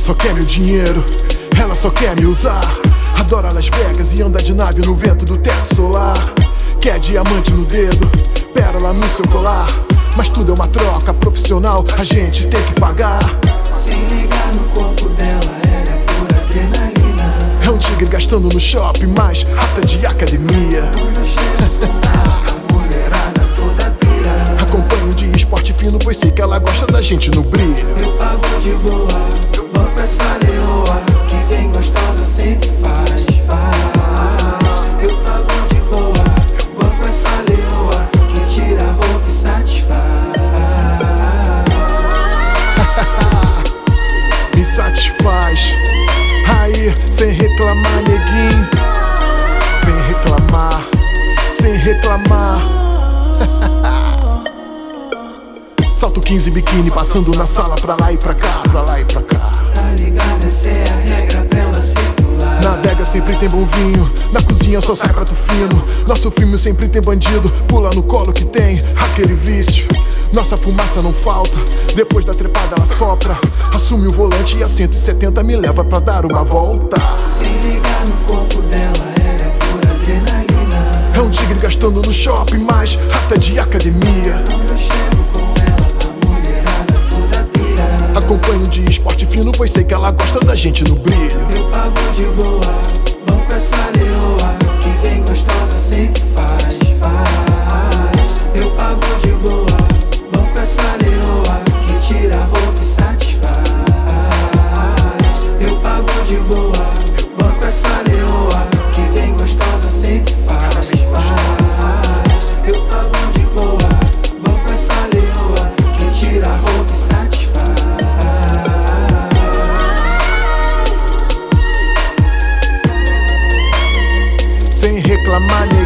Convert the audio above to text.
só quer meu dinheiro, ela só quer me usar. Adora Las Vegas e anda de nave no vento do teto solar. Quer diamante no dedo, pérola no seu colar. Mas tudo é uma troca profissional, a gente tem que pagar. Se ligar no corpo dela, ela é pura adrenalina. É um tigre gastando no shopping, mais rata de academia. Quando chega a mulherada toda pira. Acompanho de esporte fino, pois sei que ela gosta da gente no brilho. Eu pago de boa, banco essa leoa, que vem gostosa, sente faz, faz. Eu pago de boa, banco essa leoa, que tira a roupa e satisfaz. Me satisfaz. Aí, sem reclamar, neguinho. Sem reclamar, sem reclamar. Salto 15 biquíni, passando na sala, pra lá e pra cá, pra lá e pra cá. Tá ligado, essa é a regra pra ela circular. Na adega sempre tem bom vinho, na cozinha só sai prato fino. Nosso filme sempre tem bandido, pula no colo que tem hacker e vício. Nossa fumaça não falta, depois da trepada ela sopra. Assume o volante e a 170 me leva pra dar uma volta. Se ligar no corpo dela, ela é pura adrenalina. É um tigre gastando no shopping, mais rata de academia. Quando eu chego com ela, a mulherada toda pira. Acompanho de esporte fino, pois sei que ela gosta da gente no brilho. Eu pago de boa, banco essa leoa, que vem gostosa, sente faz, faz. Eu pago de boa, banco essa leoa, que tira a roupa e satisfaz. Eu pago de boa, banco essa leoa, que vem gostosa, sente faz, faz. Eu pago de boa, banco essa leoa, que tira a roupa e satisfaz. Sem reclamar,